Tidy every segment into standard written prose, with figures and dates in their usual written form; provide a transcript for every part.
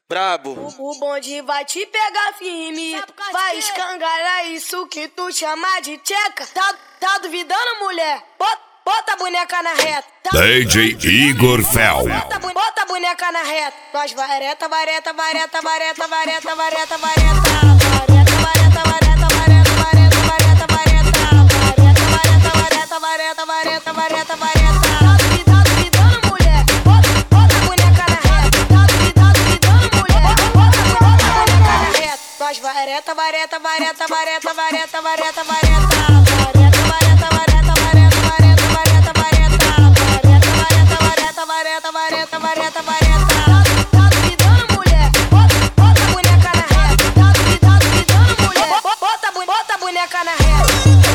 Brabo. O bonde vai te pegar firme, vai escangalhar isso que tu chama de tcheca. Tá duvidando, mulher? Bota a boneca na reta. DJ Igor Fel. Bota a boneca na reta. Nós vareta, vareta, vareta, vareta, vareta, vareta, vareta. Vareta, vareta, vareta, vareta, vareta, vareta, vareta, vareta, vareta, vareta, vareta, vareta, vareta, vareta, vareta, vareta, vareta, vareta. Tá duvidando, mulher? Bota a boneca na reta. Tá duvidando, mulher? Bota a boneca na reta.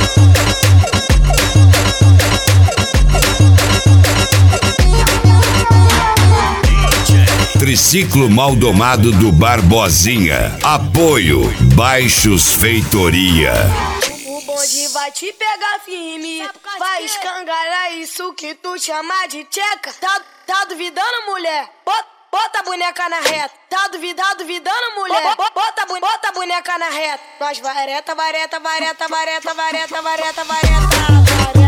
Triciclo Maldomado do Barbosinha. Apoio Baixos Feitoria. O bonde vai te pegar firme, vai escangalhar isso que tu chama de tcheca. Tá duvidando, mulher? Bota a boneca na reta. Tá duvidando, mulher? Bota a boneca na reta. Nós vareta, vareta, vareta, vareta, vareta, vareta, vareta.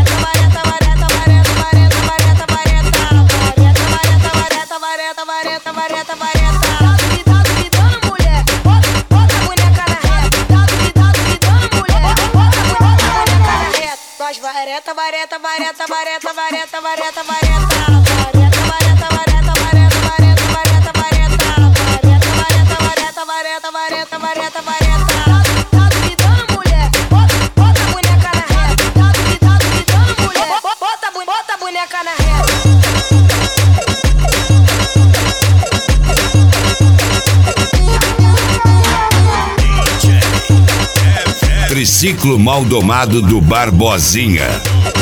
Vareta, vareta, vareta. Tá duvidando, mulher? Bota a boneca na reta. Tá duvidando, mulher? Bota a boneca na reta. Nós vareta, vareta, vareta, vareta, vareta, vareta, vareta. Vareta, vareta, vareta, vareta, vareta, vareta, vareta. Vareta, vareta, vareta, vareta, vareta, vareta. Tá duvidando, mulher? Bota a boneca na reta. Tá duvidando, mulher? Bota a boneca na reta. Triciclo Maldomado do Barbosinha.